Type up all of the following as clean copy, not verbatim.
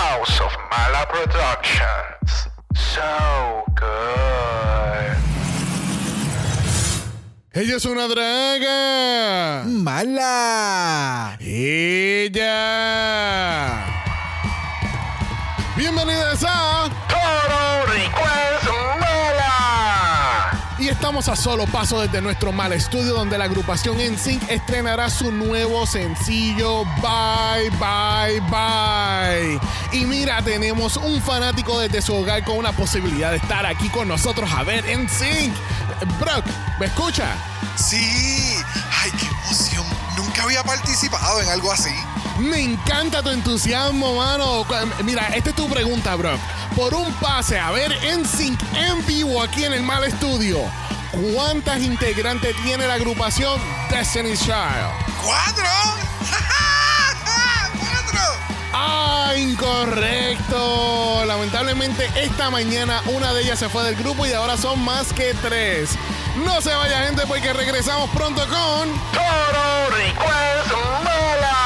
House of Mala Productions. So good. Ella es una draga. Mala. Ella. Bienvenidos a Total Request Mala. Y estamos a solo paso desde nuestro Mala Estudio, donde la agrupación NSYNC estrenará su nuevo sencillo Bye Bye Bye. Y mira, tenemos un fanático desde su hogar con una posibilidad de estar aquí con nosotros a ver NSYNC. Brock, ¿me escucha? Sí. Ay, qué emoción. Nunca había participado en algo así. Me encanta tu entusiasmo, mano. Mira, esta es tu pregunta, Brock. Por un pase a ver NSYNC en vivo aquí en el Mala Estudio, ¿cuántas integrantes tiene la agrupación Destiny's Child? 4. 4. ¡Ah, incorrecto! Lamentablemente esta mañana una de ellas se fue del grupo y ahora son más que 3. No se vaya, gente, porque regresamos pronto con Total Request Mala.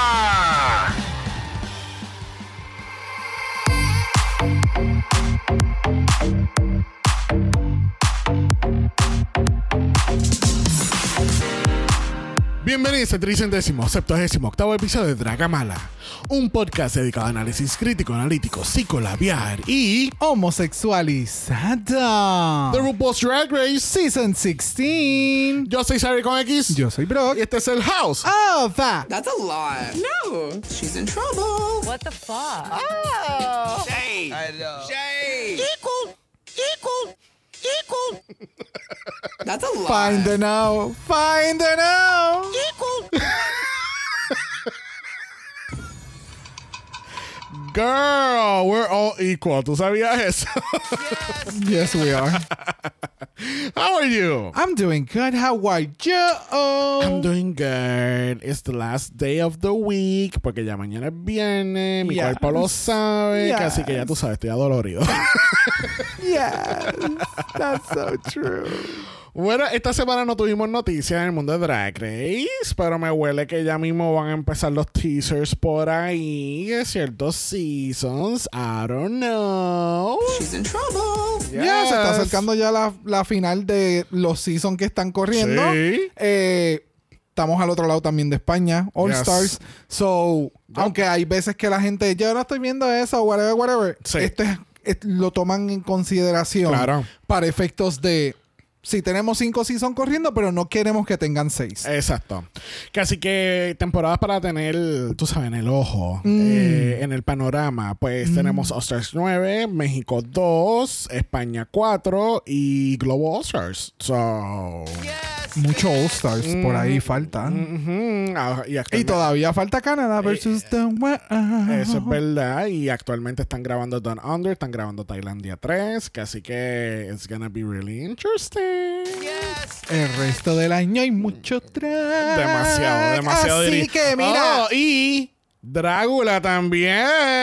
Bienvenidos al 378º episodio de Draga Mala, un podcast dedicado a análisis crítico, analítico, psicolabiar y Homosexualizada. The RuPaul's Drag Race Season 16. Yo soy Sari con X. Yo soy Brock. Y este es el House. Oh, va. That's a lot. No, she's in trouble. What the fuck? Oh. Shade. I know. Shade. That's a lot. Find the now. Find the now. Girl, we're all equal. ¿Tú sabías eso? Yes, we are. How are you? I'm doing good. How are you? I'm doing good. It's the last day of the week. Porque ya mañana es viernes. Mi Yes. cuerpo lo sabe. Yes. Así que ya tú sabes, estoy adolorido. Yes. That's so true. Bueno, esta semana no tuvimos noticias en el mundo de Drag Race, pero me huele que ya mismo van a empezar los teasers por ahí de ciertos seasons. I don't know. She's in trouble. Ya se está Yes. acercando ya la final de los seasons que están corriendo. Sí. Estamos al otro lado también de España, All Yes. Stars. So, aunque hay veces que la gente, yo no estoy viendo eso, whatever. Sí. Lo toman en consideración Claro. para efectos de si tenemos 5 seasons corriendo, pero no queremos que tengan 6. Exacto. Casi que temporadas para tener, tú sabes, en el ojo, en el panorama. Pues tenemos All Stars 9, México 2, España 4 y Global All Stars. So... Muchos All Stars por ahí faltan. Ujú. Y Actualmente- todavía falta Canadá versus The World. Eso es verdad. Y actualmente están grabando Down Under, están grabando Tailandia 3. Que así que it's gonna be really interesting. El resto del año hay mucho drag. Demasiado. Así que mira, Oh, y Drácula también.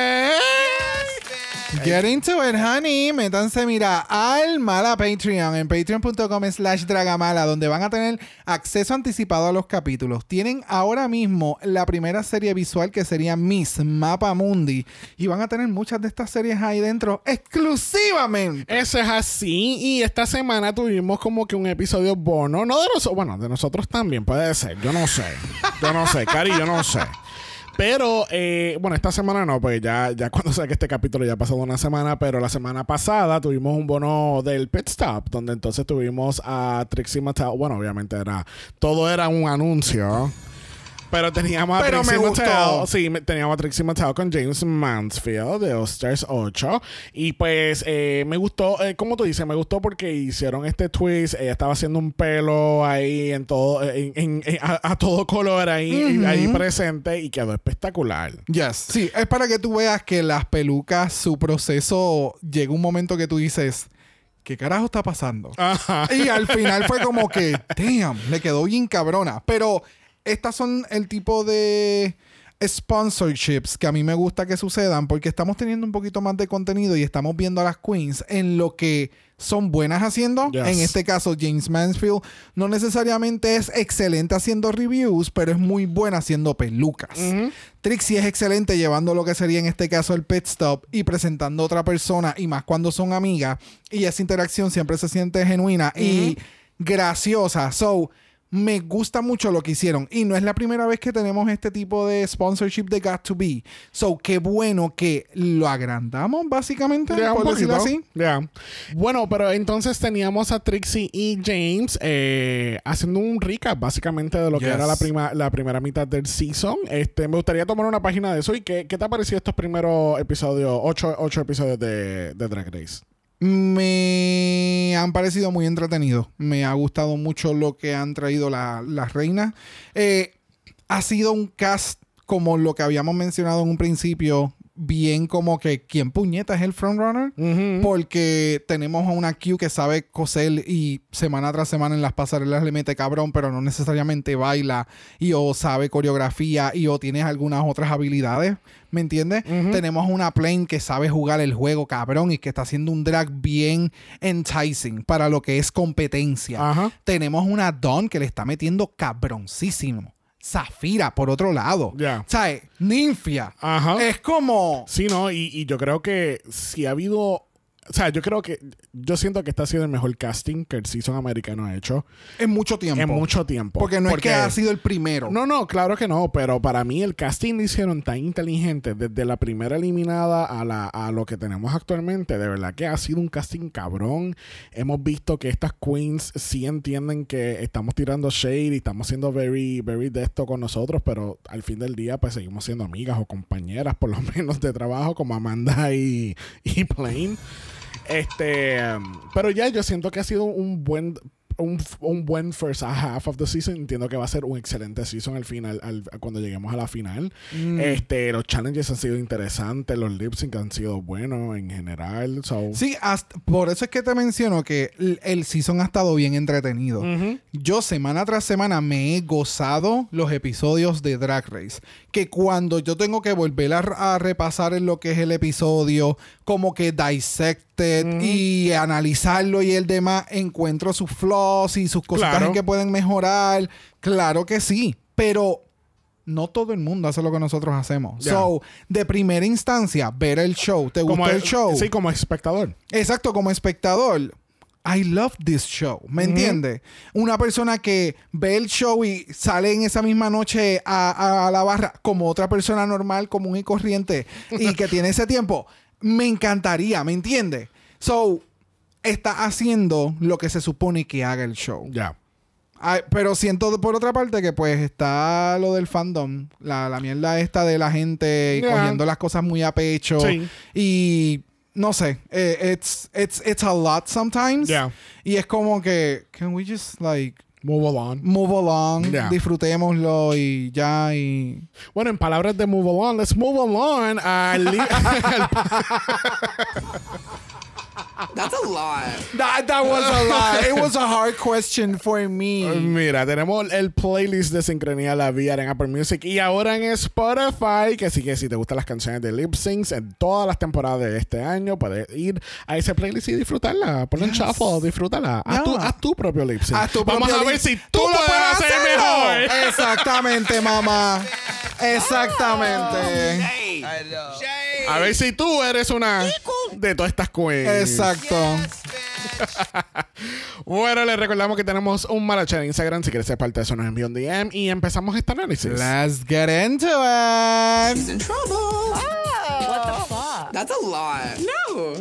get into it, honey. Métanse, mira, al Mala Patreon en patreon.com/dragamala, donde van a tener acceso anticipado a los capítulos. Tienen ahora mismo la primera serie visual, que sería Miss Mapa Mundi, y van a tener muchas de estas series ahí dentro exclusivamente. Eso es así. Y esta semana tuvimos como que un episodio bono. No de nosotros. Bueno, de nosotros también puede ser. Yo no sé, Cari, yo no sé. Pero, bueno, esta semana no, pues ya cuando saque este capítulo ya ha pasado una semana, pero la semana pasada tuvimos un bono del Pit Stop, donde entonces tuvimos a Trixie Mattel. Bueno, obviamente todo era un anuncio. Pero teníamos a Pero Trixie me gustó. Mattel. Sí, teníamos a Trixie Mattel con James Mansfield de All Stars 8. Y pues me gustó, como tú dices, me gustó porque hicieron este twist. Ella estaba haciendo un pelo ahí en todo, a todo color ahí presente y quedó espectacular. Yes. Sí, es para que tú veas que las pelucas, su proceso, llega un momento que tú dices, ¿qué carajo está pasando? Ajá. Y al final fue como que, damn, le quedó bien cabrona. Pero estas son el tipo de sponsorships que a mí me gusta que sucedan porque estamos teniendo un poquito más de contenido y estamos viendo a las queens en lo que son buenas haciendo. Yes. En este caso, James Mansfield no necesariamente es excelente haciendo reviews, pero es muy buena haciendo pelucas. Trixie es excelente llevando lo que sería en este caso el pit stop y presentando a otra persona, y más cuando son amigas, y esa interacción siempre se siente genuina y graciosa. So, me gusta mucho lo que hicieron. Y no es la primera vez que tenemos este tipo de sponsorship de Got to Be. So, qué bueno que lo agrandamos, básicamente, Ya, un por decirlo poquito. así. Ya. Bueno, pero entonces teníamos a Trixie y James haciendo un recap básicamente de lo que Yes. era la primera mitad del season. Me gustaría tomar una página de eso. ¿Y qué te ha parecido estos primeros episodios, 8 episodios de Drag Race? Me han parecido muy entretenidos. Me ha gustado mucho lo que han traído las reinas. Ha sido un cast como lo que habíamos mencionado en un principio, bien como que ¿quién puñeta es el frontrunner? Porque tenemos a una Q que sabe coser y semana tras semana en las pasarelas le mete cabrón, pero no necesariamente baila y o sabe coreografía y o tienes algunas otras habilidades. ¿Me entiendes? Tenemos una Plain que sabe jugar el juego cabrón y que está haciendo un drag bien enticing para lo que es competencia. Ajá. Tenemos una Dawn que le está metiendo cabroncísimo. Zafira, por otro lado. Ya. ¿Sabes? Ninfia. Ajá. Es como... Sí, ¿no? Y yo creo que si ha habido... O sea, yo siento que este ha sido el mejor casting que el season americano ha hecho En mucho tiempo. en mucho tiempo. Porque no es que ha sido el primero. No, claro que no, pero para mí el casting lo hicieron tan inteligente desde la primera eliminada a lo que tenemos actualmente. De verdad que ha sido un casting cabrón. Hemos visto que estas queens sí entienden que estamos tirando shade y estamos siendo very, very de esto con nosotros, pero al fin del día pues seguimos siendo amigas o compañeras por lo menos de trabajo como Amanda y Plain. Pero ya yo siento que ha sido un buen first half of the season. Entiendo que va a ser un excelente season al final, cuando lleguemos a la final. Los challenges han sido interesantes, los lip sync han sido buenos en general. Sí, por eso es que te menciono que el season ha estado bien entretenido. Yo semana tras semana me he gozado los episodios de Drag Race. Que cuando yo tengo que volver a repasar en lo que es el episodio, como que dissected y analizarlo y el demás, encuentro sus flaws y sus cositas Claro. en que pueden mejorar. Claro que sí, pero no todo el mundo hace lo que nosotros hacemos. Ya. So, de primera instancia, ver el show. ¿Te gustó el show? Sí, como espectador. Exacto, como espectador. I love this show. ¿Me entiendes? Una persona que ve el show y sale en esa misma noche a la barra como otra persona normal, común y corriente, y que tiene ese tiempo, me encantaría, ¿me entiendes? So, está haciendo lo que se supone que haga el show. Ya. Ay, pero siento por otra parte que pues está lo del fandom, la mierda esta de la gente Yeah. cogiendo las cosas muy a pecho. Sí. Y no sé, it's a lot sometimes. Yeah. Y es como que, can we just like Move along. move along, Yeah. disfrutémoslo y ya y... Bueno, en palabras de move along, let's move along. That's a lot. That was a lot. It was a hard question for me. Mira, tenemos el playlist de Sincronía La VR en Apple Music y ahora en Spotify, que sí que si te gustan las canciones de lip syncs en todas las temporadas de este año, puedes ir a ese playlist y disfrutarla. Ponle en shuffle, disfrútala. Haz tu propio lip sync. Haz tu Vamos propio a ver lip- si tú lo puedes hacer hacerlo. mejor. Exactamente, mamá. Exactamente. A ver si tú eres una de todas estas queens. Exacto. Bueno, les recordamos que tenemos un Malacha en Instagram. Si quieres ser parte de eso, nos envía un DM y empezamos este análisis. Let's get into it. She's in trouble. What the fuck? That's a lot. No.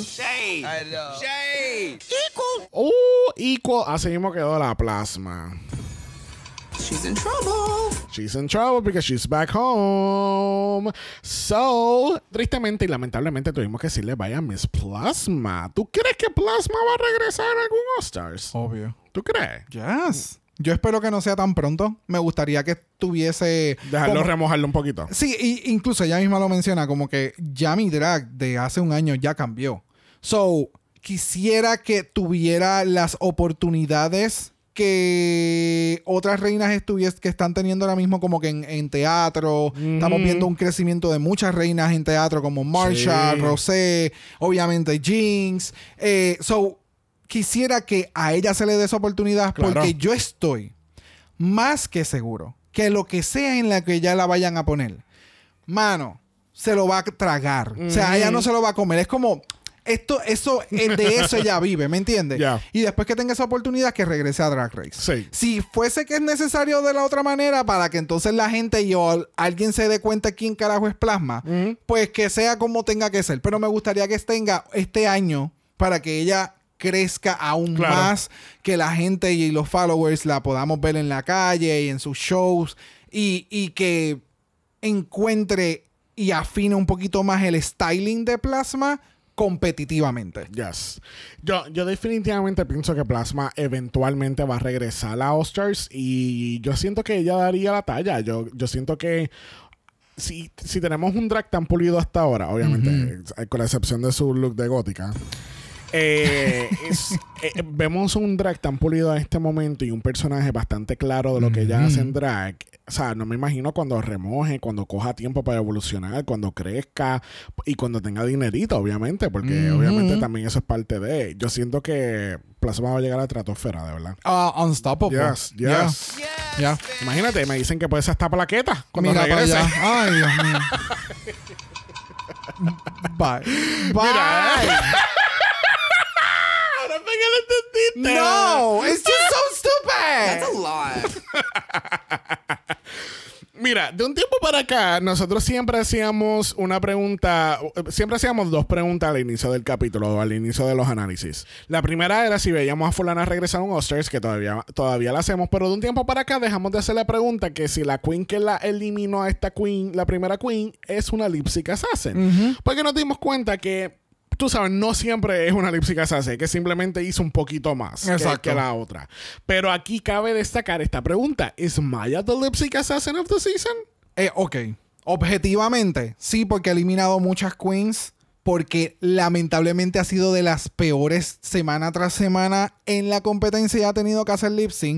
Equal. Así mismo quedó la plasma. She's in trouble. She's in trouble because she's back home. So, tristemente y lamentablemente tuvimos que decirle vaya Miss Plasma. ¿Tú crees que Plasma va a regresar a algún All-Stars? Obvio. ¿Tú crees? Yes. Yo espero que no sea tan pronto. Me gustaría que tuviese... Dejarlo como- remojarlo un poquito. Sí, incluso ella misma lo menciona, como que ya mi drag de hace un año ya cambió. So, quisiera que tuviera las oportunidades que otras reinas que están teniendo ahora mismo como que en teatro. Estamos viendo un crecimiento de muchas reinas en teatro como Marsha, Sí. Rosé, obviamente Jinx. Quisiera que a ella se le dé esa oportunidad Claro. porque yo estoy más que seguro que lo que sea en la que ya la vayan a poner, mano, se lo va a tragar. O sea, ella no se lo va a comer. Es como... de eso ella vive, ¿me entiendes? Yeah. Y después que tenga esa oportunidad, que regrese a Drag Race. Sí. Si fuese que es necesario de la otra manera para que entonces la gente o alguien se dé cuenta quién carajo es Plasma, pues que sea como tenga que ser. Pero me gustaría que tenga este año para que ella crezca aún Claro. más, que la gente y los followers la podamos ver en la calle y en sus shows y que encuentre y afine un poquito más el styling de Plasma competitivamente. Yes. Yo definitivamente pienso que Plasma eventualmente va a regresar a All Stars y yo siento que ella daría la talla. Yo siento que si tenemos un drag tan pulido hasta ahora, obviamente, con la excepción de su look de gótica, vemos un drag tan pulido en este momento y un personaje bastante claro de lo que ella hace en drag. O sea, no me imagino cuando remoje, cuando coja tiempo para evolucionar, cuando crezca y cuando tenga dinerito, obviamente, porque obviamente también eso es parte de... Yo siento que Plasma va a llegar a la estratosfera, de verdad. Unstoppable. Yes, yes. Yeah. Imagínate, me dicen que puede ser hasta plaqueta cuando Mira para regrese. allá. Ay, Dios mío. Bye. Bye. Ahora fue que lo entendiste. No, it's just so stupid. That's a lot. Mira, de un tiempo para acá, nosotros siempre hacíamos una pregunta, siempre hacíamos dos preguntas al inicio del capítulo o al inicio de los análisis. La primera era si veíamos a fulana regresar a un All-Stars, que todavía la hacemos, pero de un tiempo para acá dejamos de hacer la pregunta que si la queen que la eliminó a esta queen, la primera queen, es una lip sync assassin. Porque nos dimos cuenta que tú sabes, no siempre es una lip sync assassin, que simplemente hizo un poquito más que la otra. Pero aquí cabe destacar esta pregunta. ¿Es Maya the lip sync assassin of the season? Ok. Objetivamente, sí, porque ha eliminado muchas queens. Porque lamentablemente ha sido de las peores semana tras semana en la competencia y ha tenido que hacer lip sync.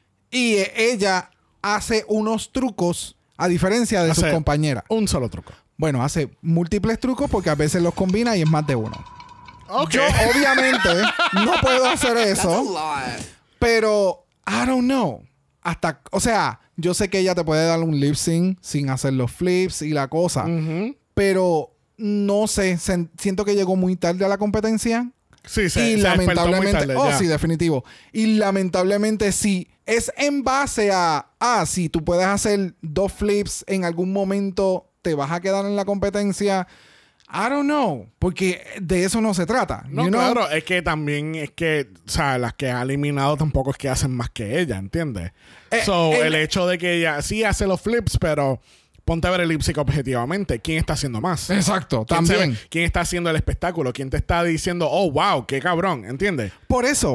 Y ella hace unos trucos a diferencia de sus compañeras. Un solo truco. Bueno, hace múltiples trucos porque a veces los combina y es más de uno. Okay. Yo obviamente no puedo hacer That's a eso, lot. pero I don't know. O sea, yo sé que ella te puede dar un lip sync sin hacer los flips y la cosa, pero no sé, siento que llegó muy tarde a la competencia. Sí, Y se despertó muy lamentablemente, tarde, ya. sí, definitivo. Y lamentablemente sí, es en base a, si tú puedes hacer 2 flips en algún momento, te vas a quedar en la competencia. I don't know, porque de eso no se trata. No, claro, es que también o sea, las que ha eliminado tampoco es que hacen más que ella, ¿entiendes? El hecho de que ella sí hace los flips, pero ponte a ver el lip sync objetivamente. ¿Quién está haciendo más? Exacto, ¿Quién también. ¿Quién está haciendo el espectáculo? ¿Quién te está diciendo, oh, wow, qué cabrón? ¿Entiendes? Por eso,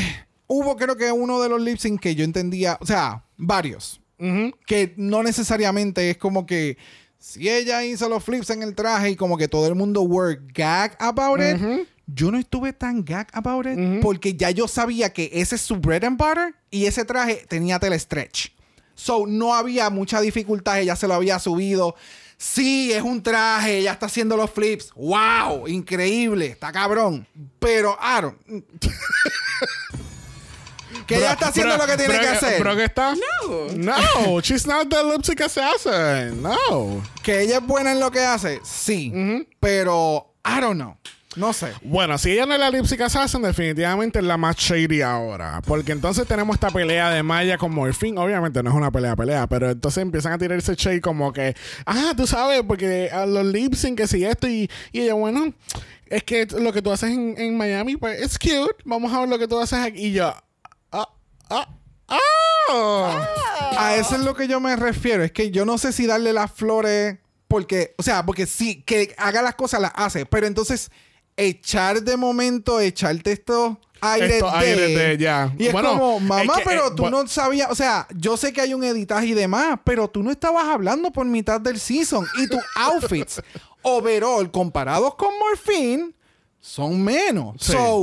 hubo creo que uno de los lip sync que yo entendía, o sea, varios, que no necesariamente es como que si ella hizo los flips en el traje y como que todo el mundo were gag about it, yo no estuve tan gag about it porque ya yo sabía que ese es su bread and butter y ese traje tenía telestretch. So, no había mucha dificultad, ella se lo había subido. Sí, es un traje, ella está haciendo los flips. ¡Wow! Increíble, está cabrón. Pero, Aaron... que ella está haciendo lo que tiene que hacer. ¿Pero qué está? No. No, she's not the lip sync assassin. No. Que ella es buena en lo que hace, sí. Pero, I don't know. No sé. Bueno, si ella no es la lip sync assassin, definitivamente es la más shady ahora. Porque entonces tenemos esta pelea de Maya con Morphine. Obviamente no es una pelea, pero entonces empiezan a tirarse shade como que, tú sabes, porque a los lip sync, que si esto, y ella, bueno, es que lo que tú haces en Miami, pues, es cute. Vamos a ver lo que tú haces aquí. Y yo, A eso es lo que yo me refiero. Es que yo no sé si darle las flores porque sí, que haga las cosas, las hace. Pero entonces, echarte estos aires de ya. Y es como, mamá, pero tú no sabías. O sea, yo sé que hay un editaje y demás, pero tú no estabas hablando por mitad del season. Y tus outfits overall comparados con Morphine son menos. Sí. So,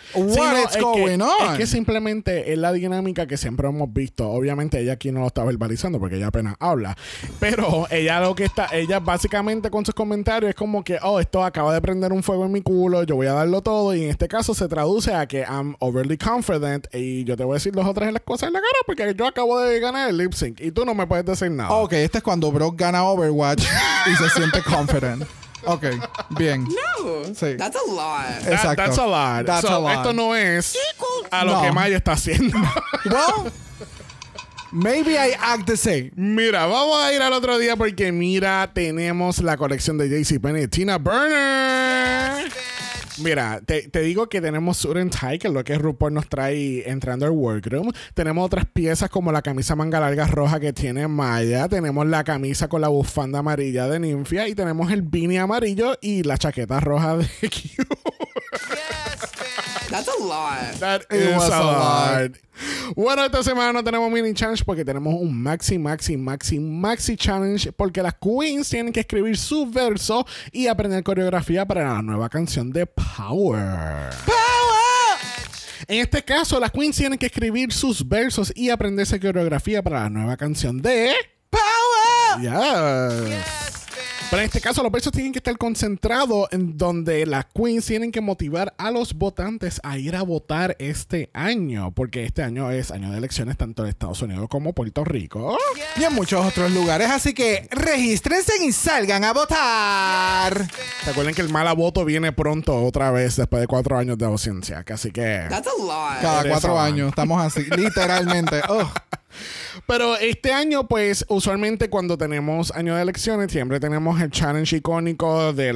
What is going on? Es que simplemente es la dinámica que siempre hemos visto. Obviamente ella aquí no lo está verbalizando porque ella apenas habla. Pero ella ella básicamente con sus comentarios es como que, esto acaba de prender un fuego en mi culo, yo voy a darlo todo. Y en este caso se traduce a que I'm overly confident y yo te voy a decir 2 o 3 en las cosas en la cara porque yo acabo de ganar el lip sync y tú no me puedes decir nada. Ok, este es cuando Brock gana Overwatch y se siente confident. Ok, bien. No. Sí. That's a lot. Exacto. That's a lot. That's a lot. Esto no es a lo No. que Maya está haciendo. Well, maybe I act the same. Mira, vamos a ir al otro día porque mira, tenemos la colección de JCPenney Tina Burner. Mira, te digo que tenemos Suit and Tie, que es lo que RuPaul nos trae entrando al workroom. Tenemos otras piezas como la camisa manga larga roja que tiene Maya. Tenemos la camisa con la bufanda amarilla de Ninfia. Y tenemos el beanie amarillo y la chaqueta roja de Q. That's a lot. That It is was a a lot. lot. Bueno, esta semana no tenemos mini challenge porque tenemos un maxi challenge porque las queens tienen que escribir su verso y aprender coreografía para la nueva canción de Power. En este caso, las queens tienen que escribir sus versos y aprenderse coreografía para la nueva canción de Power. Yes. Pero en este caso los versos tienen que estar concentrados en donde las queens tienen que motivar a los votantes a ir a votar este año, porque este año es año de elecciones tanto en Estados Unidos como Puerto Rico. Y en muchos otros lugares, así que regístrense y salgan a votar. Recuerden que el mala voto viene pronto otra vez después de 4 años de ausencia, así que... That's a lot. Cada Eres 4 a- años, estamos así, literalmente. Ugh. Pero este año, pues, usualmente cuando tenemos año de elecciones, siempre tenemos el challenge icónico de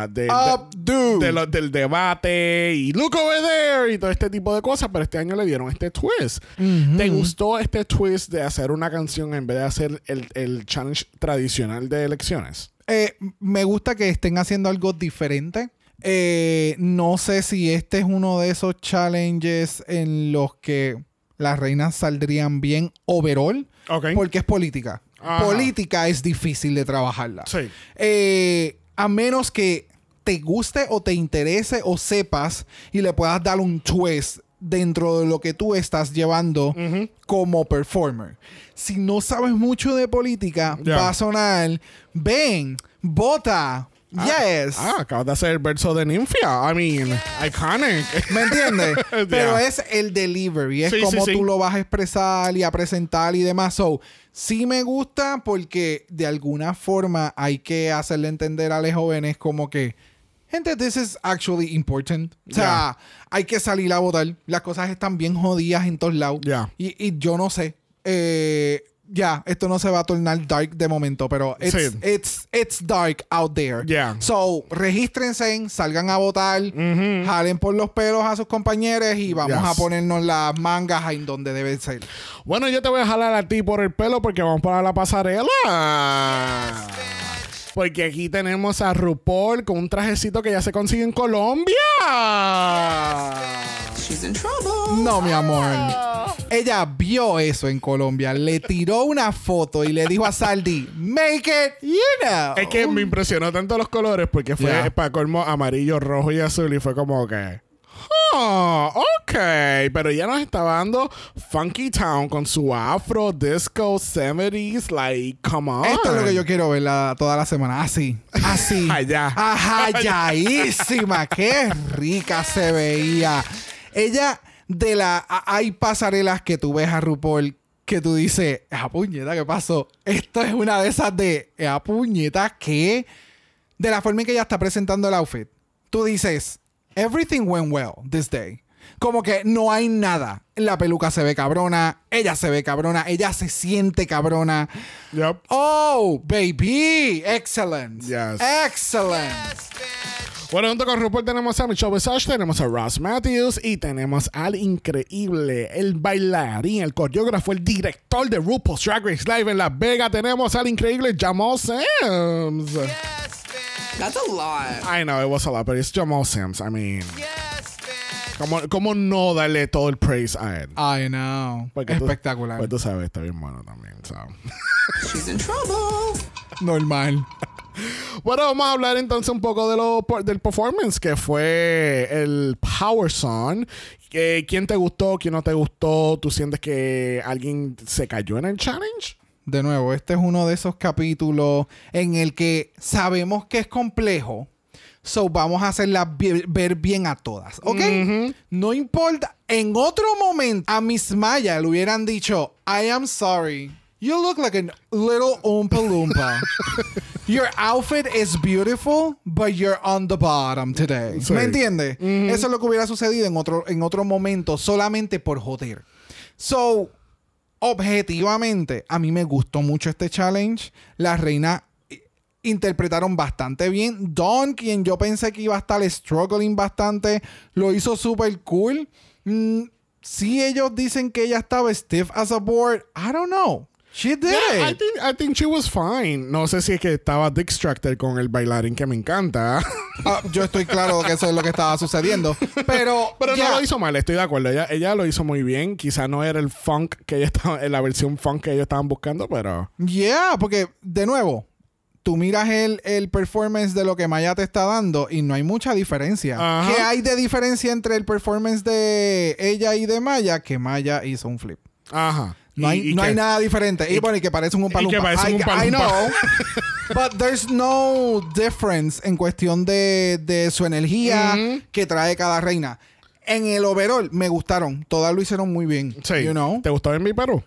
del debate y look over there y todo este tipo de cosas, pero este año le dieron este twist. ¿Te gustó este twist de hacer una canción en vez de hacer el challenge tradicional de elecciones? Me gusta que estén haciendo algo diferente. No sé si este es uno de esos challenges en los que las reinas saldrían bien overall, porque es política. Ajá. Política es difícil de trabajarla. Sí. A menos que te guste o te interese o sepas y le puedas dar un twist dentro de lo que tú estás llevando como performer. Si no sabes mucho de política, va a sonar, ven, vota. Yes. Acabas de hacer el verso de Ninfia. I mean, iconic. ¿Me entiendes? Pero Yeah. es el delivery. Es Sí, como sí, sí. tú lo vas a expresar y a presentar y demás. So, sí me gusta porque de alguna forma hay que hacerle entender a los jóvenes como que, gente, this is actually important. O sea, hay que salir a votar. Las cosas están bien jodidas en todos lados. Yeah. Y yo no sé. Esto no se va a tornar dark de momento, pero it's dark out there. Yeah. So, regístrense, salgan a votar, jalen por los pelos a sus compañeros y vamos Yes. a ponernos las mangas en donde deben ser. Bueno, yo te voy a jalar a ti por el pelo porque vamos para la pasarela. Porque aquí tenemos a RuPaul con un trajecito que ya se consigue en Colombia. She's in trouble. No, mi amor. Ella vio eso en Colombia, le tiró una foto y le dijo a Saldi, make it, you know. Es que me impresionó tanto los colores porque fue Yeah. para colmo amarillo, rojo y azul y fue como que... ok, pero ella nos estaba dando Funky Town con su afro, disco, 70s, like, come on. Esto es lo que yo quiero ver toda la semana. Así. Allá. Ajayísima. Qué rica se veía. Ella, hay pasarelas que tú ves a RuPaul que tú dices, puñeta, ¿qué pasó? Esto es una de esas de, puñeta, ¿qué? De la forma en que ella está presentando el outfit. Tú dices, everything went well this day. Como que no hay nada. La peluca se ve cabrona, ella se ve cabrona, ella se siente cabrona. Yep. Oh, baby. Excellent. Yes. Excellent. Bueno, junto con RuPaul tenemos a Michelle Visage, tenemos a Ross Matthews y tenemos al increíble, el bailarín, el coreógrafo, el director de RuPaul's Drag Race Live en Las Vegas. Tenemos al increíble Jamal Sims. That's a lot. I know, it was a lot, but it's Jamal Sims. I mean, ¿cómo no darle todo el praise a él? I know. Porque Espectacular. Pues tú sabes, está bien bueno también. So. She's in trouble. Normal. Bueno, vamos a hablar entonces un poco del performance, que fue el Power Song. ¿Quién te gustó? ¿Quién no te gustó? ¿Tú sientes que alguien se cayó en el challenge? De nuevo, este es uno de esos capítulos en el que sabemos que es complejo. So, vamos a hacerla ver bien a todas, ¿ok? No importa. En otro momento, a Miss Maya le hubieran dicho, I am sorry. You look like a little Oompa Loompa. Your outfit is beautiful, but you're on the bottom today. Sí. ¿Me entiendes? Eso es lo que hubiera sucedido en otro momento, solamente por joder. So, objetivamente, a mí me gustó mucho este challenge. Las reinas interpretaron bastante bien. Dawn, quien yo pensé que iba a estar struggling bastante, lo hizo súper cool. Si ellos dicen que ella estaba stiff as a board, I don't know. She did Yeah, it. I think she was fine. No sé si es que estaba distracted con el bailarín que me encanta. Yo estoy claro que eso es lo que estaba sucediendo. Pero No lo hizo mal, estoy de acuerdo. Ella lo hizo muy bien. Quizá no era el funk que ella estaba, la versión funk que ellos estaban buscando, pero... Yeah, porque de nuevo, tú miras el performance de lo que Maya te está dando y no hay mucha diferencia. Ajá. ¿Qué hay de diferencia entre el performance de ella y de Maya? Que Maya hizo un flip. Ajá. No hay nada diferente. Y bueno, y que parece un Oompa y que Loompa. parece un Oompa I Loompa. know. But there's no difference en cuestión de su energía que trae cada reina. En el overall, me gustaron. Todas lo hicieron muy bien. Sí. You know? ¿Te gustó en mi Perú?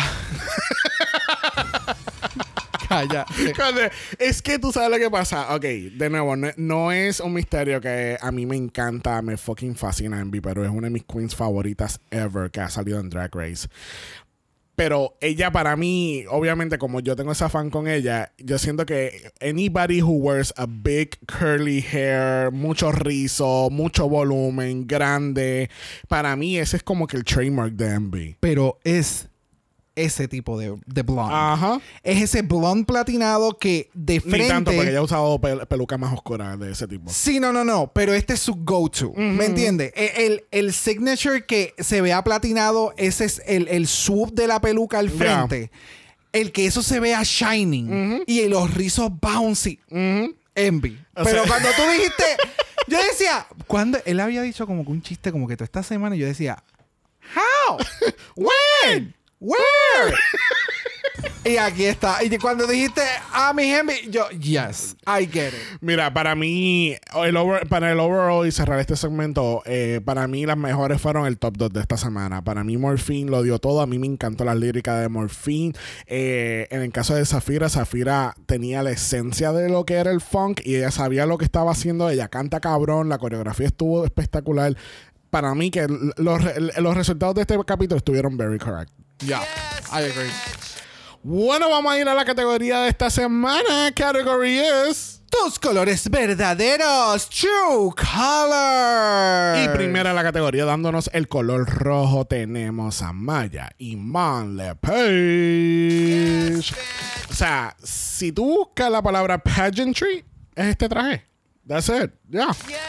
Calla. Es que tú sabes lo que pasa. Ok, de nuevo, no es un misterio que a mí me encanta, me fucking fascina Envy, pero es una de mis queens favoritas ever que ha salido en Drag Race. Pero ella para mí, obviamente como yo tengo esa fan con ella, yo siento que anybody who wears a big curly hair, mucho rizo, mucho volumen, grande, para mí ese es como que el trademark de Envy. Pero es ese tipo de blonde. Ajá. Es ese blonde platinado que de frente... Ni tanto porque ella ha usado peluca más oscura de ese tipo. Sí, no. Pero este es su go-to. ¿Me entiendes? El signature que se vea platinado, ese es el swoop de la peluca al frente. El que eso se vea shining. Y los rizos bouncy. Envy. Pero cuando tú dijiste... Yo decía... Cuando él había dicho como que un chiste como que toda esta semana y yo decía... How? When? Where? Y aquí está. Y cuando dijiste mi Envy, yo, yes, I get it. Mira, para mí, para el overall y cerrar este segmento, para mí las mejores fueron el top 2 de esta semana. Para mí Morphine lo dio todo. A mí me encantó la lírica de Morphine. En el caso de Zafira tenía la esencia de lo que era el funk y ella sabía lo que estaba haciendo. Ella canta cabrón, la coreografía estuvo espectacular. Para mí que los resultados de este capítulo estuvieron very correct. Yeah, I agree. Bueno, vamos a ir a la categoría de esta semana. Category is... Tus colores verdaderos. True color. Y primera en la categoría, dándonos el color rojo, tenemos a Maya Iman Lepage. O sea, si tú buscas la palabra pageantry, es este traje. That's it. Yeah.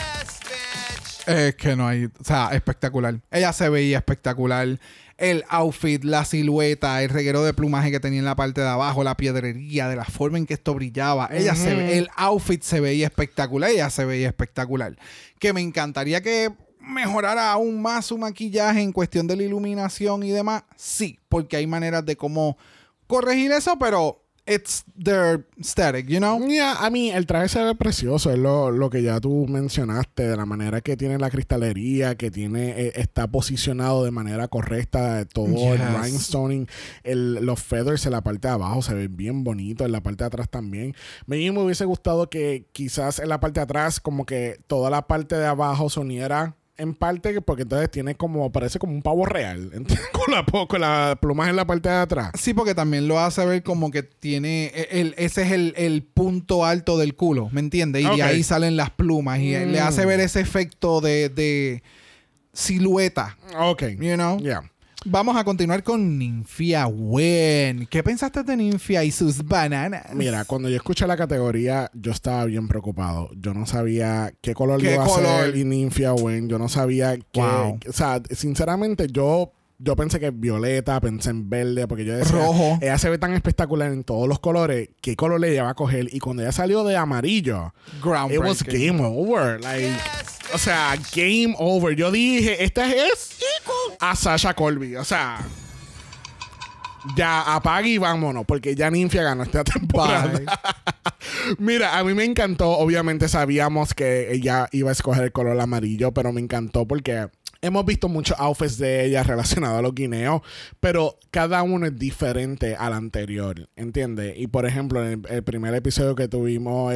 Es que no hay... O sea, espectacular. Ella se veía espectacular. El outfit, la silueta, el reguero de plumaje que tenía en la parte de abajo, la piedrería, de la forma en que esto brillaba. El outfit se veía espectacular. Ella se veía espectacular. Que me encantaría que mejorara aún más su maquillaje en cuestión de la iluminación y demás. Sí, porque hay maneras de cómo corregir eso, pero... It's their aesthetic, you know? Yeah, a mí el traje se ve precioso. Es lo que ya tú mencionaste, de la manera que tiene la cristalería, que tiene está posicionado de manera correcta. Todo el rhinestoning, los feathers en la parte de abajo se ven bien bonitos. En la parte de atrás también. A mí me hubiese gustado que quizás en la parte de atrás, como que toda la parte de abajo se uniera en parte, porque entonces tiene como, parece como un pavo real con la plumaje en la parte de atrás. Sí, porque también lo hace ver como que tiene ese es el punto alto del culo, ¿me entiendes? Y de ahí salen las plumas y le hace ver ese efecto de silueta. Ok. You know? Yeah. Vamos a continuar con Nymphia Wen. ¿Qué pensaste de Nymphia y sus bananas? Mira, cuando yo escuché la categoría, yo estaba bien preocupado. Yo no sabía qué color iba a ser y Nymphia Wen. Yo no sabía qué... Wow. O sea, sinceramente, yo yo pensé que violeta, pensé en verde, porque yo decía, rojo. Ella se ve tan espectacular en todos los colores, ¿qué color le va a coger? Y cuando ella salió de amarillo, it was game over. Like, o sea, game over. Yo dije, esta es a Sasha Colby. O sea, ya apague y vámonos, porque ya Ninfia ganó esta temporada. Mira, a mí me encantó. Obviamente sabíamos que ella iba a escoger el color amarillo, pero me encantó porque hemos visto muchos outfits de ella relacionados a los guineos, pero cada uno es diferente al anterior, ¿entiendes? Y por ejemplo, en el primer episodio que tuvimos,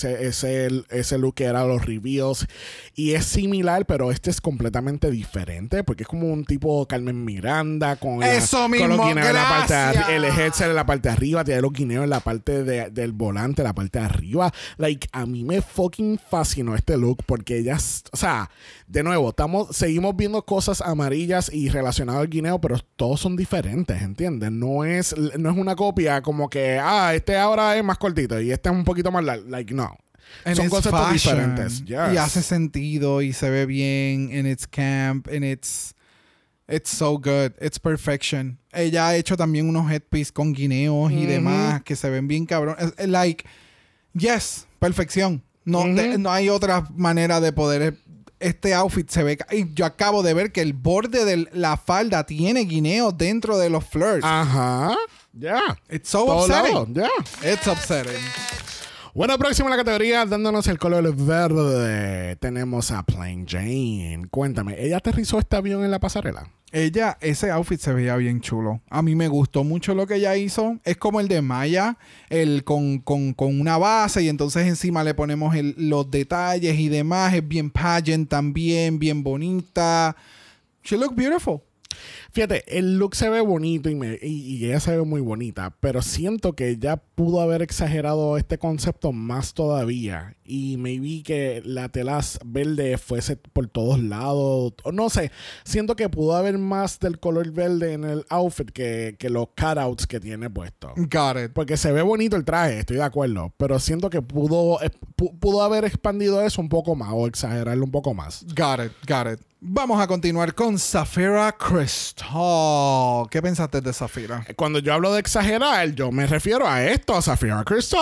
ese look que era los reveals, y es similar, pero este es completamente diferente, porque es como un tipo Carmen Miranda con, Eso mismo, con los guineos en la parte de gracias. el headset en la parte de arriba, tiene los guineos en la parte del volante, en la parte de arriba. Like, a mí me fucking fascinó este look, porque ellas, o sea, de nuevo, seguimos viendo cosas amarillas y relacionadas al guineo, pero todos son diferentes, ¿entiendes? No es una copia como que, este ahora es más cortito y este es un poquito más largo. Like, no. And Son it's conceptos fashion. diferentes. Y Yes. hace sentido y se ve bien. And it's camp. And it's so good. It's perfection. Ella ha hecho también unos headpiece con guineos y demás que se ven bien cabrón. Like, yes, perfección. No, no hay otra manera de poder. Este outfit se ve. Y yo acabo de ver que el borde de la falda tiene guineos dentro de los flirts. Ajá. Ya. It's so Todo upsetting. lado, ya. It's upsetting. Bueno, próximo en la categoría, dándonos el color verde, tenemos a Plain Jane. Cuéntame, ¿ella aterrizó este avión en la pasarela? Ese outfit se veía bien chulo. A mí me gustó mucho lo que ella hizo. Es como el de Maya, con una base y entonces encima le ponemos los detalles y demás. Es bien pageant también, bien bonita. She looked beautiful. Fíjate, el look se ve bonito y ella se ve muy bonita, pero siento que ella pudo haber exagerado este concepto más todavía. Y maybe que la tela verde fuese por todos lados. O no sé, siento que pudo haber más del color verde en el outfit que los cutouts que tiene puesto. Got it. Porque se ve bonito el traje, estoy de acuerdo. Pero siento que pudo haber expandido eso un poco más o exagerarlo un poco más. Got it. Vamos a continuar con Sapphira Crystal. ¿Qué pensaste de Sapphira? Cuando yo hablo de exagerar, yo me refiero a esto, a Sapphira Crystal.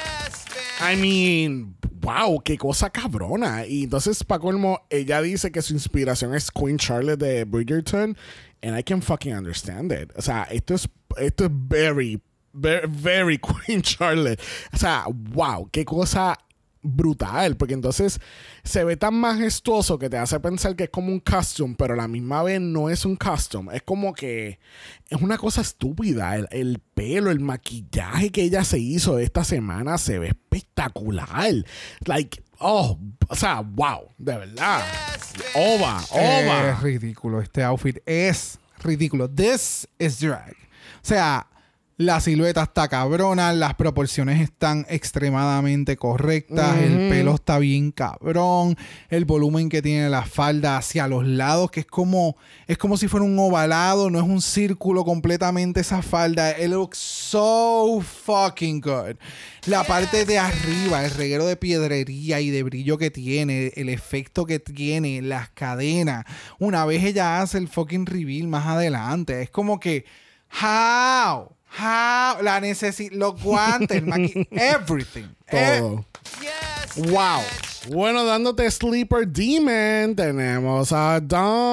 I mean, wow, qué cosa cabrona. Y entonces, para colmo, ella dice que su inspiración es Queen Charlotte de Bridgerton. And I can fucking understand it. O sea, esto es very, very, very Queen Charlotte. O sea, wow, qué cosa brutal, porque entonces se ve tan majestuoso que te hace pensar que es como un costume, pero a la misma vez no es un costume. Es como que es una cosa estúpida. El pelo, el maquillaje que ella se hizo esta semana se ve espectacular. Like, o sea, wow, de verdad. Ova. Es ridículo. Este outfit es ridículo. This is drag. O sea, la silueta está cabrona, las proporciones están extremadamente correctas, el pelo está bien cabrón, el volumen que tiene la falda hacia los lados, que es como si fuera un ovalado, no es un círculo completamente esa falda. It looks so fucking good. La parte de arriba, el reguero de piedrería y de brillo que tiene, el efecto que tiene, las cadenas. Una vez ella hace el fucking reveal más adelante, es como que, how, la los guantes, everything. Todo. Wow. Bueno, dándote Sleeper Demon, tenemos a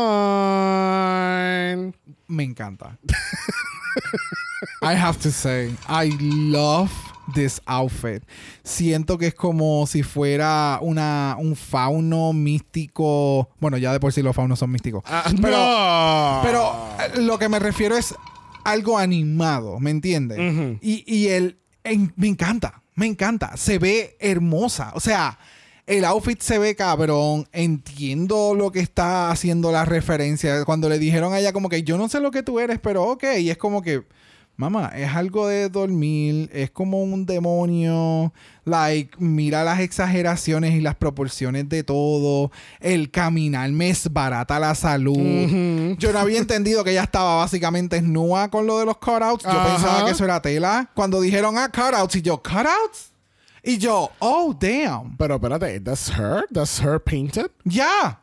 Dawn. Me encanta. I have to say, I love this outfit. Siento que es como si fuera un fauno místico. Bueno, ya de por sí los faunos son místicos. Pero lo que me refiero es algo animado, ¿me entiendes? Y me encanta. Se ve hermosa. O sea, el outfit se ve cabrón. Entiendo lo que está haciendo la referencia. Cuando le dijeron a ella como que yo no sé lo que tú eres, pero ok. Y es como que, mamá, es algo de dormir. Es como un demonio. Like, mira las exageraciones y las proporciones de todo. El caminar me desbarata la salud. Yo no había entendido que ella estaba básicamente desnuda con lo de los cutouts. Yo pensaba que eso era tela. Cuando dijeron, cutouts. Y yo, ¿cutouts? Y yo, oh, damn. Pero espérate, that's her? That's her painted? Yeah.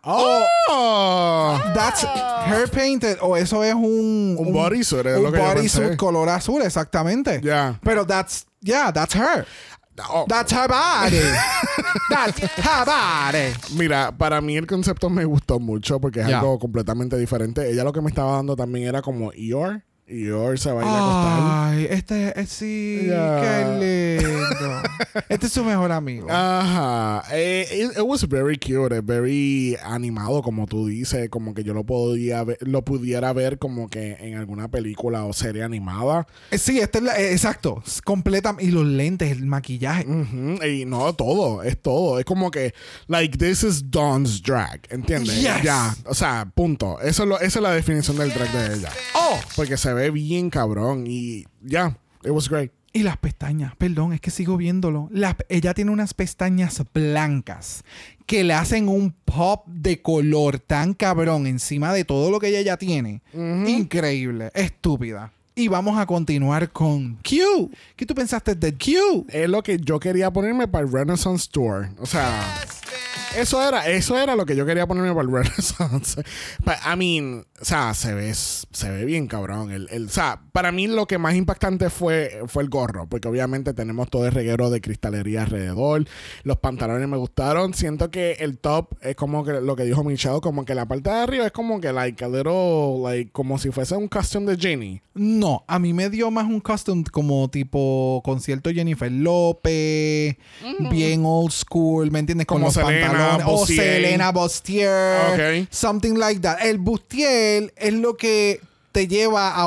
Oh. That's her painted. O eso es un bodysuit, es un lo que yo bodysuit pensé. color azul, exactamente. Yeah. Pero that's her. Oh. That's her body. That's her body. Mira, para mí el concepto me gustó mucho porque es Ya. algo completamente diferente. Ella lo que me estaba dando también era como Eeyore. Eeyore se va a ir a acostar. Ay, sí, Ya. qué lindo. Este es su mejor amigo. Ajá. It was very cute, very animado, como tú dices, como que yo lo pudiera ver como que en alguna película o serie animada. Sí, exacto. Completa. Y los lentes, el maquillaje. Ujú. Y no, todo. Es como que, like, this is Dawn's drag, ¿entiendes? Yes. Ya, o sea, punto. Esa es la definición del drag de ella. Oh. Porque se ve bien cabrón y ya, it was great. Y las pestañas, perdón, es que sigo viéndolo. Ella tiene unas pestañas blancas que le hacen un pop de color tan cabrón encima de todo lo que ella ya tiene. Increíble, estúpida. Y vamos a continuar con Q. ¿Qué tú pensaste de Q? Es lo que yo quería ponerme para el Renaissance Tour. O sea, eso era lo que yo quería ponerme para el Renaissance. But, I mean, o sea, se ve bien cabrón. O sea, para mí lo que más impactante fue el gorro, porque obviamente tenemos todo el reguero de cristalería alrededor. Los pantalones me gustaron. Siento que el top es como que lo que dijo Michelle, como que la parte de arriba es como que like a little, like como si fuese un costume de Jenny. No, a mí me dio más un costume como tipo concierto Jennifer López, bien old school, ¿me entiendes? Con Como los Selena pantalones. O Bustier. Selena Bustier. Ok. Something like that. El Bustier es lo que te lleva a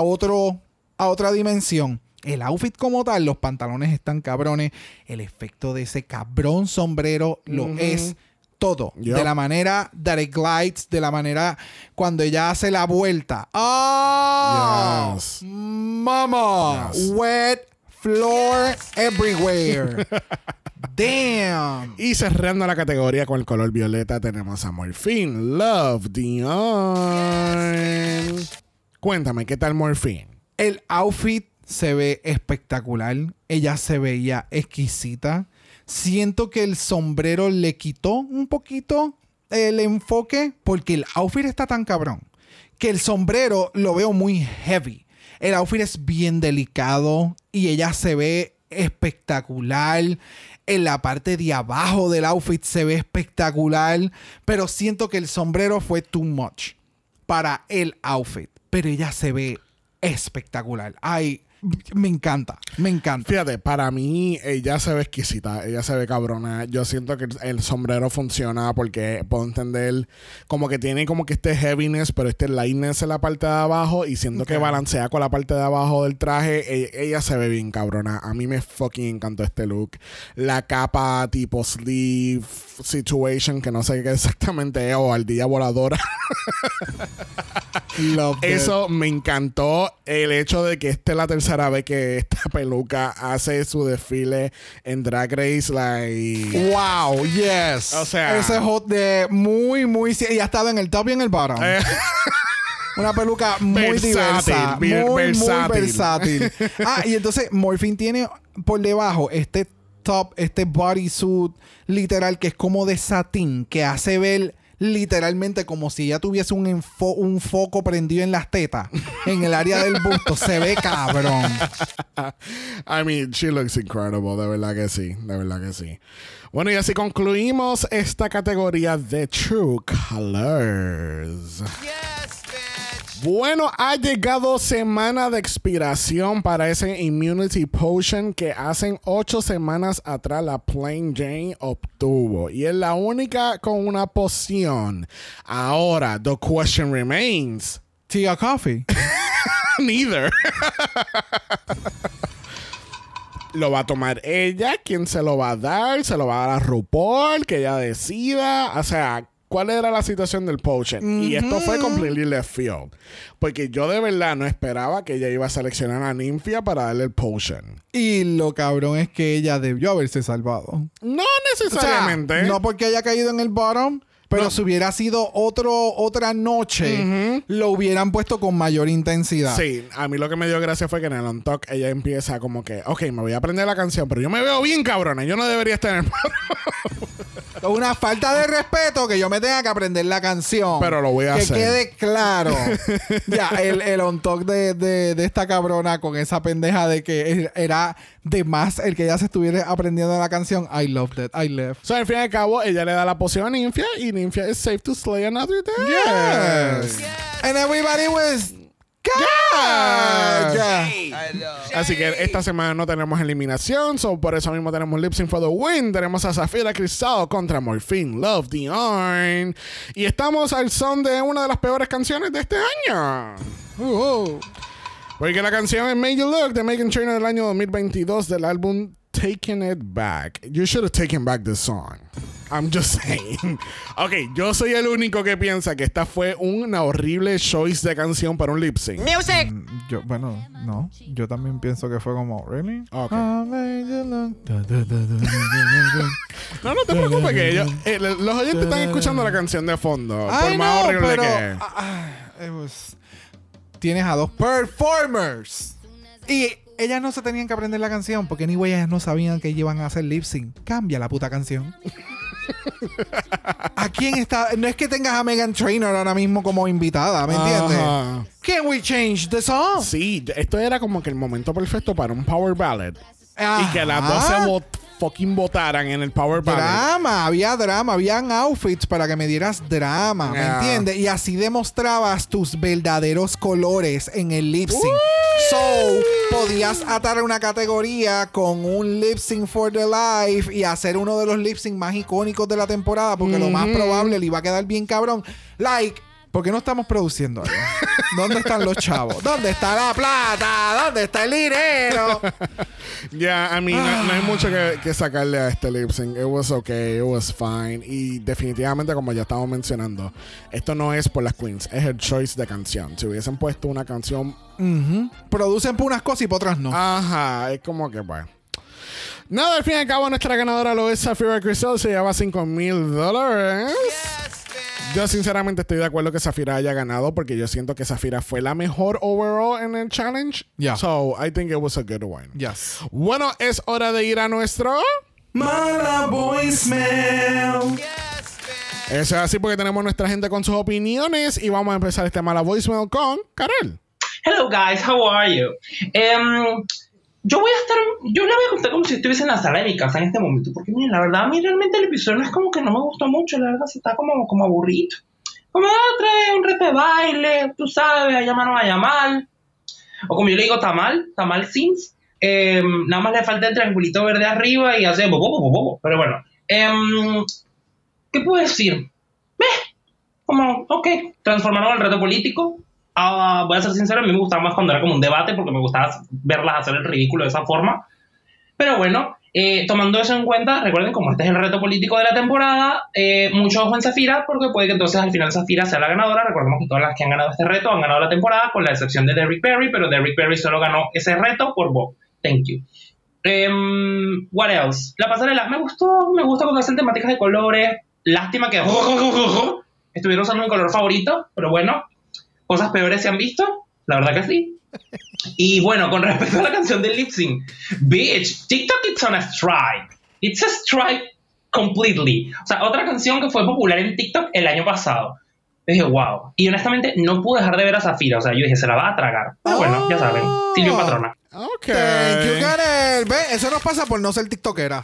otra dimensión. El outfit como tal, los pantalones están cabrones. El efecto de ese cabrón sombrero lo es todo. Yep. De la manera that it glides, de la manera cuando ella hace la vuelta. ¡Oh! Yes. Mama. Yes. Wet floor everywhere. Damn. Y cerrando la categoría con el color violeta tenemos a Morphine Love Dion. Cuéntame, ¿qué tal Morphine? El outfit se ve espectacular. Ella se veía exquisita. Siento que el sombrero le quitó un poquito el enfoque porque el outfit está tan cabrón que el sombrero lo veo muy heavy. El outfit es bien delicado y ella se ve espectacular. En la parte de abajo del outfit se ve espectacular, pero siento que el sombrero fue too much para el outfit. Pero ella se ve espectacular. Ay, me encanta, me encanta. Fíjate, para mí ella se ve exquisita, ella se ve cabrona. Yo siento que el sombrero funciona porque puedo entender como que tiene como que este heaviness, pero este lightness en la parte de abajo y siento que balancea con la parte de abajo del traje. Ella se ve bien cabrona. A mí me fucking encantó este look. La capa tipo sleeve situation, que no sé qué exactamente es, o ardilla voladora. Love that. Eso me encantó. El hecho de que esta es la tercera vez que esta peluca hace su desfile en Drag Race. Like, Wow, yes. O sea, ese hot de muy, y ha estado en el top y en el bottom. Una peluca muy Versátil, diversa. bien Muy versátil. versátil. Y entonces Morphine tiene por debajo este top, este bodysuit literal que es como de satín, que hace ver literalmente como si ella tuviese un foco prendido en las tetas, en el área del busto. Se ve cabrón. I mean, she looks incredible. De verdad que sí. De verdad que sí. Bueno, y así concluimos esta categoría de True Colors. Bueno, ha llegado semana de expiración para ese Immunity Potion que hace 8 semanas atrás la Plain Jane obtuvo. Y es la única con una poción. Ahora, the question remains. Tea or coffee. Neither. ¿Lo va a tomar ella? ¿Quién se lo va a dar? ¿Se lo va a dar a RuPaul? Que ella decida. O sea, ¿cuál era la situación del potion? Y esto fue completely left field. Porque yo de verdad no esperaba que ella iba a seleccionar a Nymphia para darle el potion. Y lo cabrón es que ella debió haberse salvado. No O sea, necesariamente. no porque haya caído en el bottom, Pero si hubiera sido otra noche, lo hubieran puesto con mayor intensidad. Sí, a mí lo que me dio gracia fue que en el On Talk ella empieza como que, ok, me voy a aprender la canción, pero yo me veo bien cabrona, yo no debería estar en el Una falta de respeto que yo me tenga que aprender la canción. Pero lo voy a hacer. Que quede claro. Ya, el On Talk de esta cabrona con esa pendeja de que era de más el que ella se estuviera aprendiendo la canción. I loved it. I left. So, al fin y al cabo, ella le da la poción a Ninfia y Ninfia is safe to slay another day. Yes. And everybody was God. Yeah. Así que esta semana no tenemos eliminación, so por eso mismo tenemos Lip Sync for the Win. Tenemos a Zafira Cristal contra Morphine Love Dion. Y estamos al son de una de las peores canciones de este año. Porque la canción es Make You Look de Meghan Trainor del año 2022 del álbum Taking It Back. You should have taken back this song. I'm just saying. Ok, yo soy el único que piensa que esta fue una horrible choice de canción para un lip sync. Music! No. Yo también pienso que fue como, ¿really? Ok. No No te preocupes que ellos, los oyentes están escuchando la canción de fondo. Por más horrible que es. Tienes a dos performers. Y ellas no se tenían que aprender la canción porque anyway ellas no sabían que iban a hacer lip sync. Cambia la puta canción. ¿A quién está? No es que tengas a Meghan Trainor ahora mismo como invitada, ¿me entiendes? Ajá. Can we change the song? Sí, esto era como que el momento perfecto para un power ballad. Ajá. Y que las dos se fucking votaran en el power ballad. Drama, habían outfits para que me dieras drama, ¿me entiendes? Y así demostrabas tus verdaderos colores en el lip sync. So, podías atar una categoría con un lip sync for the life y hacer uno de los lip sync más icónicos de la temporada, porque lo más probable le iba a quedar bien cabrón. Like, ¿por qué no estamos produciendo algo? ¿Dónde están los chavos? ¿Dónde está la plata? ¿Dónde está el dinero? Ya, I mean, no hay mucho que sacarle a este lip sync. It was okay, it was fine. Y definitivamente, como ya estamos mencionando, esto no es por las queens, es el choice de canción. Si hubiesen puesto una canción... Producen por unas cosas y por otras no. Ajá, es como que, bueno. Nada, al fin y al cabo, nuestra ganadora lo es Zafira Cristal. Se lleva $5,000. Yo sinceramente estoy de acuerdo que Zafira haya ganado porque yo siento que Zafira fue la mejor overall en el challenge. Yeah. So, I think it was a good one. Yes. Bueno, es hora de ir a nuestro... Mala voicemail. Eso es así porque tenemos nuestra gente con sus opiniones y vamos a empezar este mala voicemail con Karel. Hello guys, how are you? Yo les voy a contar como si estuviese en la sala de mi casa en este momento, porque miren, la verdad a mí realmente el episodio no es como que no me gustó mucho, la verdad se está como aburrido. Como trae un reto de baile, tú sabes, a llamar o a llamar. O como yo le digo, tamal Sims. Nada más le falta el triangulito verde arriba y hace bobo. Pero bueno, ¿qué puedo decir? Como, ok, transformaron el reto político. Voy a ser sincero, a mí me gustaba más cuando era como un debate porque me gustaba verlas hacer el ridículo de esa forma. Pero bueno, tomando eso en cuenta, recuerden como este es el reto político de la temporada, mucho ojo en Zafira porque puede que entonces al final Zafira sea la ganadora. Recordemos que todas las que han ganado este reto han ganado la temporada con la excepción de Derrick Perry, pero Derrick Perry solo ganó ese reto por Bob. Thank you. What else? La pasarela me gustó cuando hacen temáticas de colores. Lástima que estuvieron usando mi color favorito, pero bueno, cosas peores se han visto, la verdad que sí. Y bueno, con respecto a la canción del lip sync, bitch, TikTok it's on a strike. It's a strike completely. O sea, otra canción que fue popular en TikTok el año pasado. Yo dije, wow. Y honestamente no pude dejar de ver a Zafira. O sea, yo dije, se la va a tragar. Pero bueno, ya saben, Silvio Patrona. Ok. Thank you, Karel. Ve, eso nos pasa por no ser tiktokera.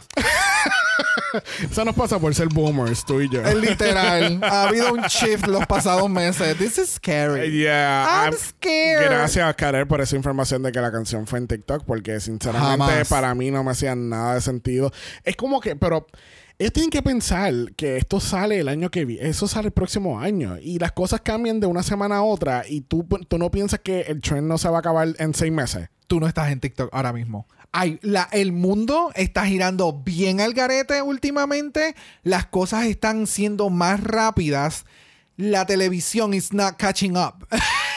Eso nos pasa por ser boomers, tú y yo. Es literal. Ha habido un shift los pasados meses. This is scary. Yeah, I'm scared. Gracias, Karel, por esa información de que la canción fue en TikTok, porque sinceramente Jamás. para mí no me hacía nada de sentido. Es como que, pero ellos tienen que pensar que esto sale el año que viene, eso sale el próximo año y las cosas cambian de una semana a otra y tú no piensas que el trend no se va a acabar en 6 meses. Tú no estás en TikTok ahora mismo. El mundo está girando bien al garete últimamente. Las cosas están siendo más rápidas. La televisión is not catching up.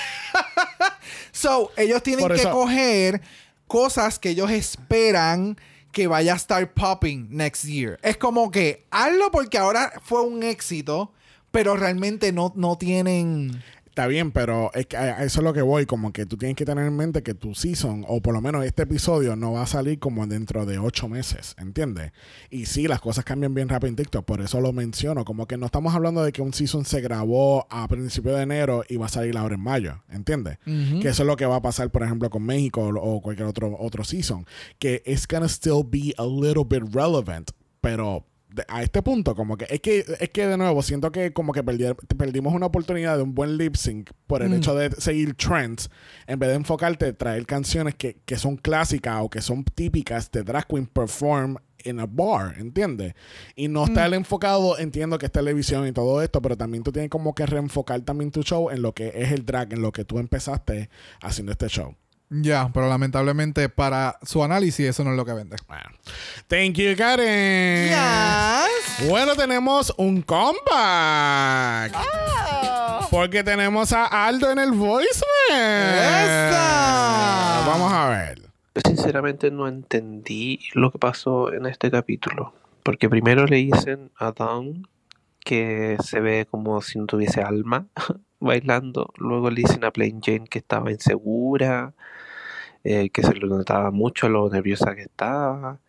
So, ellos tienen que coger cosas que ellos esperan que vaya a estar popping next year. Es como que hazlo porque ahora fue un éxito, pero realmente no tienen... Está bien, pero es que a eso es lo que voy. Como que tú tienes que tener en mente que tu season, o por lo menos este episodio, no va a salir como dentro de 8 meses, ¿entiendes? Y sí, las cosas cambian bien rápido en TikTok, por eso lo menciono. Como que no estamos hablando de que un season se grabó a principios de enero y va a salir ahora en mayo, ¿entiendes? Que eso es lo que va a pasar, por ejemplo, con México o cualquier otro season. Que it's gonna still be a little bit relevant, pero... a este punto, como que es que de nuevo siento que como que perdimos una oportunidad de un buen lip sync por el hecho de seguir trends en vez de enfocarte en traer canciones que son clásicas o que son típicas de drag queen perform in a bar, ¿entiendes? Y no estar enfocado, entiendo que es televisión y todo esto, pero también tú tienes como que reenfocar también tu show en lo que es el drag, en lo que tú empezaste haciendo este show. Ya, pero lamentablemente para su análisis eso no es lo que vende. Bueno. Thank you, Karen. Yes. Bueno, tenemos un comeback. Porque tenemos a Aldo en el voicemail. ¡Esa! Vamos a ver. Sinceramente no entendí lo que pasó en este capítulo. Porque primero le dicen a Dawn que se ve como si no tuviese alma bailando. Luego le dicen a Plain Jane que estaba insegura, que se lo notaba mucho lo nerviosa que estaba.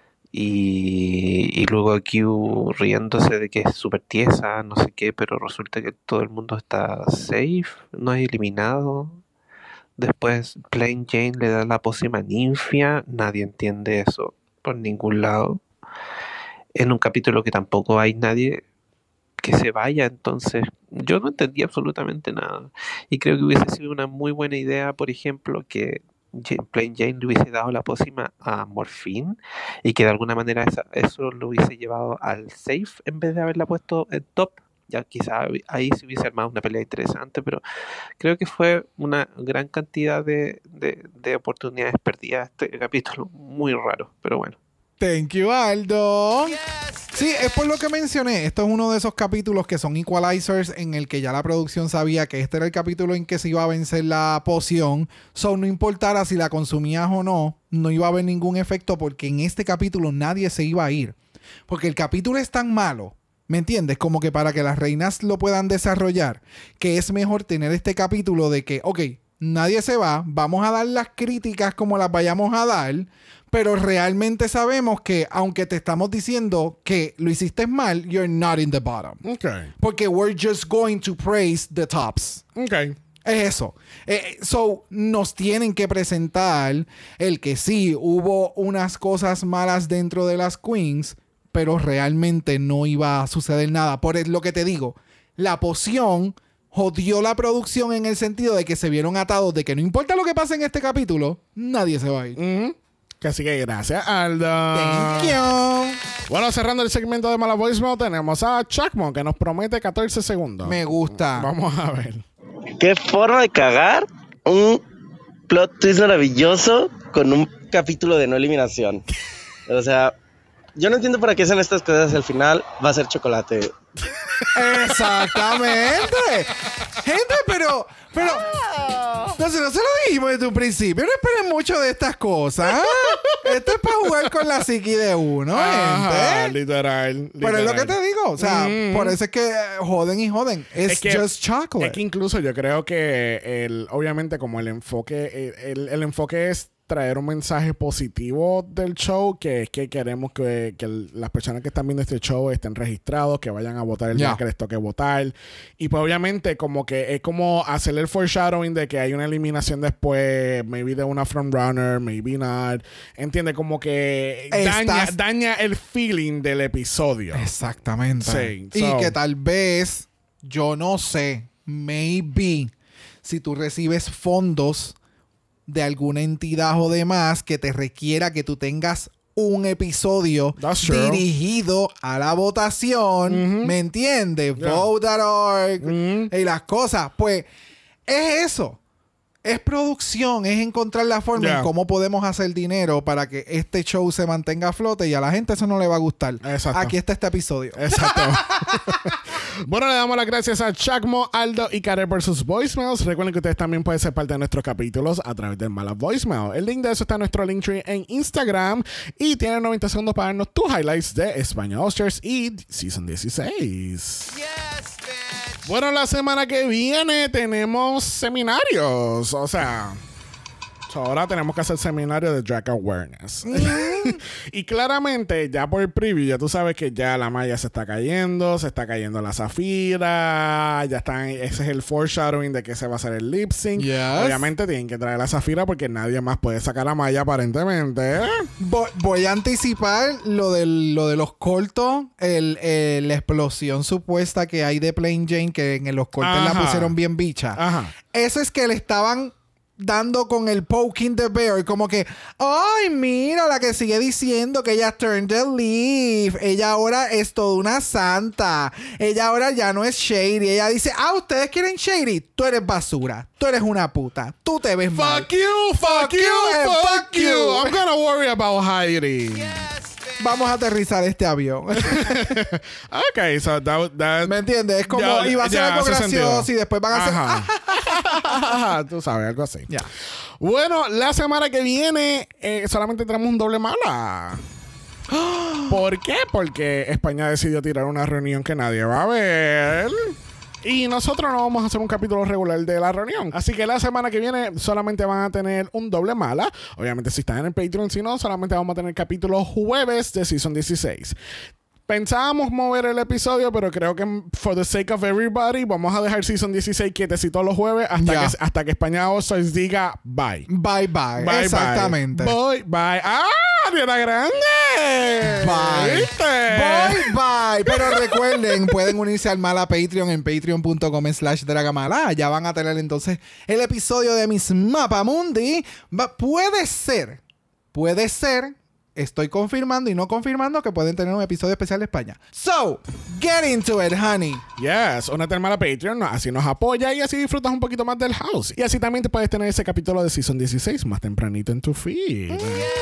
Y luego Q riéndose de que es súper tiesa, no sé qué, pero resulta que todo el mundo está safe, no es eliminado. Después Plain Jane le da la pócima a Ninfia, nadie entiende eso por ningún lado. En un capítulo que tampoco hay nadie que se vaya, entonces yo no entendí absolutamente nada. Y creo que hubiese sido una muy buena idea, por ejemplo, que Plain Jane le hubiese dado la pócima a Morphine y que de alguna manera eso lo hubiese llevado al safe en vez de haberla puesto en top. Ya quizá ahí se hubiese armado una pelea interesante, pero creo que fue una gran cantidad de oportunidades perdidas este capítulo, muy raro, pero bueno. Thank you, Aldo. Sí, es por lo que mencioné. Esto es uno de esos capítulos que son equalizers en el que ya la producción sabía que este era el capítulo en que se iba a vencer la poción. So, no importara si la consumías o no, no iba a haber ningún efecto porque en este capítulo nadie se iba a ir. Porque el capítulo es tan malo, ¿me entiendes? Como que para que las reinas lo puedan desarrollar, que es mejor tener este capítulo de que, ok, nadie se va, vamos a dar las críticas como las vayamos a dar, pero realmente sabemos que aunque te estamos diciendo que lo hiciste mal, you're not in the bottom. Okay. Porque we're just going to praise the tops. Okay. Es eso. So, nos tienen que presentar el que sí, hubo unas cosas malas dentro de las queens, pero realmente no iba a suceder nada. Por lo que te digo, la poción jodió la producción en el sentido de que se vieron atados de que no importa lo que pase en este capítulo, nadie se va a ir. Así que gracias, Aldo. Thank you. Bueno, cerrando el segmento de Mala Voicemail, tenemos a Chacmo, que nos promete 14 segundos. Me gusta. Vamos a ver. Qué forma de cagar un plot twist maravilloso con un capítulo de no eliminación. O sea, yo no entiendo para qué hacen estas cosas. Al final va a ser chocolate. Exactamente. Gente, pero nosotros se lo dijimos desde un principio. No esperen mucho de estas cosas. Esto es para jugar con la psiqui de uno, Ajá, gente. literal. Pero es lo que te digo. O sea, por eso es que joden y joden. Es que, just chocolate. Es que incluso yo creo que obviamente como el enfoque, el enfoque es traer un mensaje positivo del show, que es que queremos que las personas que están viendo este show estén registrados, que vayan a votar el día que les toque votar. Y pues obviamente como que es como hacer el foreshadowing de que hay una eliminación después, maybe de una frontrunner, maybe not. ¿Entiendes? Como que daña el feeling del episodio. Exactamente. Sí, y que tal vez, yo no sé, maybe, si tú recibes fondos de alguna entidad o demás que te requiera que tú tengas un episodio dirigido a la votación, ¿me entiendes? Vote.org y las cosas, pues es eso. Es producción, es encontrar la forma en cómo podemos hacer dinero para que este show se mantenga a flote, y a la gente eso no le va a gustar. Exacto. Aquí está este episodio. Exacto. Bueno, le damos las gracias a Chacmo, Aldo y Karen por sus voicemails. Recuerden que ustedes también pueden ser parte de nuestros capítulos a través del Mala Voicemail. El link de eso está en nuestro Linktree en Instagram, y tienen 90 segundos para darnos tus highlights de España Oscars y Season 16. Yes, Bueno, la semana que viene tenemos seminarios. O sea, ahora tenemos que hacer seminario de Drag Awareness. Y claramente, ya por el preview, ya tú sabes que ya la malla se está cayendo la Zafira, ya están, ese es el foreshadowing de que se va a hacer el lip sync. Yes. Obviamente tienen que traer la Zafira porque nadie más puede sacar la malla aparentemente. Voy a anticipar lo de los cortos, la explosión supuesta que hay de Plain Jane, que en los cortes la pusieron bien bicha. Ajá. Eso es que le estaban dando con el poking the bear, como que, ay, mira la que sigue diciendo que ella turned the leaf, ella ahora es toda una santa, ella ahora ya no es shady, ella dice, ustedes quieren shady, tú eres basura, tú eres una puta, tú te ves mal. Fuck you, fuck you, fuck you. I'm gonna worry about Heidi. Vamos a aterrizar este avión. Okay, so that ¿Me entiendes? Es como, ya, iba a ser ya, algo hace gracioso sentido. y después van a hacer... Ajá. Tú sabes, algo así. Ya. Bueno, la semana que viene solamente tenemos un doble mala. ¿Por qué? Porque España decidió tirar una reunión que nadie va a ver. Y nosotros no vamos a hacer un capítulo regular de la reunión. Así que la semana que viene solamente van a tener un doble mala. Obviamente si están en el Patreon, si no, solamente vamos a tener capítulos jueves de Season 16. Pensábamos mover el episodio, pero creo que for the sake of everybody vamos a dejar Season 16 quietecito los jueves hasta que España All-Stars diga bye. Bye. Exactamente. Bye. ¡Ah! ¡Ariana Grande! Bye. ¿Viste? Bye. Pero recuerden, pueden unirse al Mala Patreon en patreon.com/dragamala. Allá van a tener entonces el episodio de Miss Mapamundi. Puede ser. Estoy confirmando y no confirmando que pueden tener un episodio especial de España. So, get into it, honey. Yes, únete al Mala Patreon, así nos apoya y así disfrutas un poquito más del house. Y así también te puedes tener ese capítulo de Season 16 más tempranito en tu feed.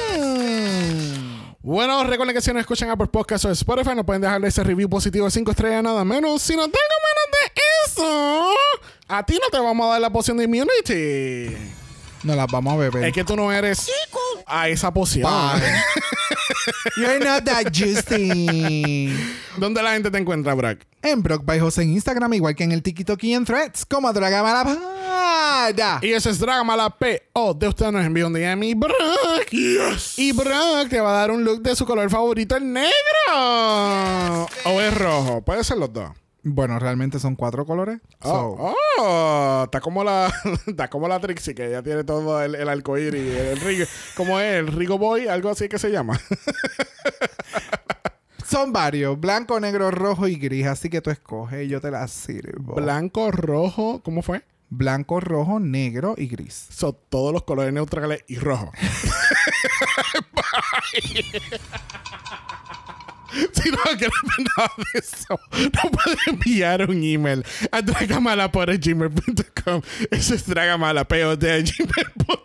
Bueno, recuerden que si nos escuchan por podcast o Spotify, nos pueden dejarle ese review positivo de 5 estrellas nada menos. Si no tengo menos de eso, a ti no te vamos a dar la poción de immunity. No las vamos a beber. Es que tú no eres a esa poción. You're not that juicy. ¿Dónde la gente te encuentra, Brock? En Brock by Jose en Instagram, igual que en el TikTok y en Threads, como Dragamala. Y eso es Dragamala P.O. De usted nos envió un DM y Brock. Yes. Y Brock te va a dar un look de su color favorito, el negro. O es rojo. Puede ser los dos. Bueno, realmente son 4 colores. Está como la Trixie, que ya tiene todo el arcoíris, el Rigo. ¿Cómo es? El Rigo Boy, algo así que se llama. Son varios: blanco, negro, rojo y gris. Así que tú escoges y yo te la sirvo. Blanco, rojo, ¿cómo fue? Blanco, rojo, negro y gris. Son todos los colores neutrales y rojo. Bye. Si no quieres nada de eso, no puedes enviar un email a dragamala@gmail.com. Eso es dragamala@gmail.com.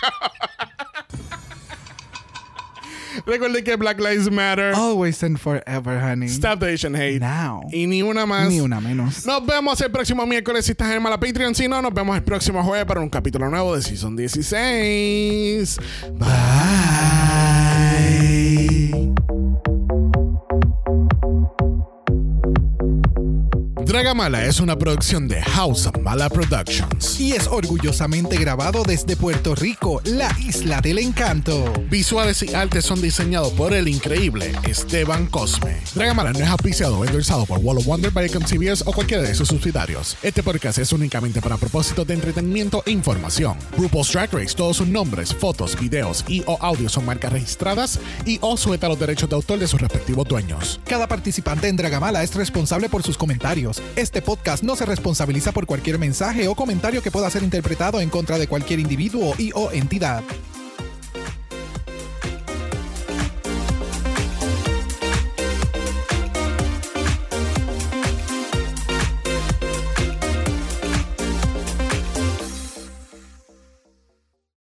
Recuerden que Black Lives Matter. Always and forever, honey. Stop the Asian hate. Now. Y ni una más. Ni una menos. Nos vemos el próximo miércoles si estás en Mala Patreon. Si no, nos vemos el próximo jueves para un capítulo nuevo de Season 16. Bye. Dragamala es una producción de House of Mala Productions y es orgullosamente grabado desde Puerto Rico, la isla del encanto. Visuales y artes son diseñados por el increíble Esteban Cosme. Dragamala no es auspiciado o endorsado por Wall of Wonder, Viacom CBS o cualquiera de sus subsidiarios. Este podcast es únicamente para propósitos de entretenimiento e información. RuPaul's Drag Race, todos sus nombres, fotos, videos y o audios son marcas registradas y o sujeta a los derechos de autor de sus respectivos dueños. Cada participante en Dragamala es responsable por sus comentarios. Este podcast no se responsabiliza por cualquier mensaje o comentario que pueda ser interpretado en contra de cualquier individuo y o entidad.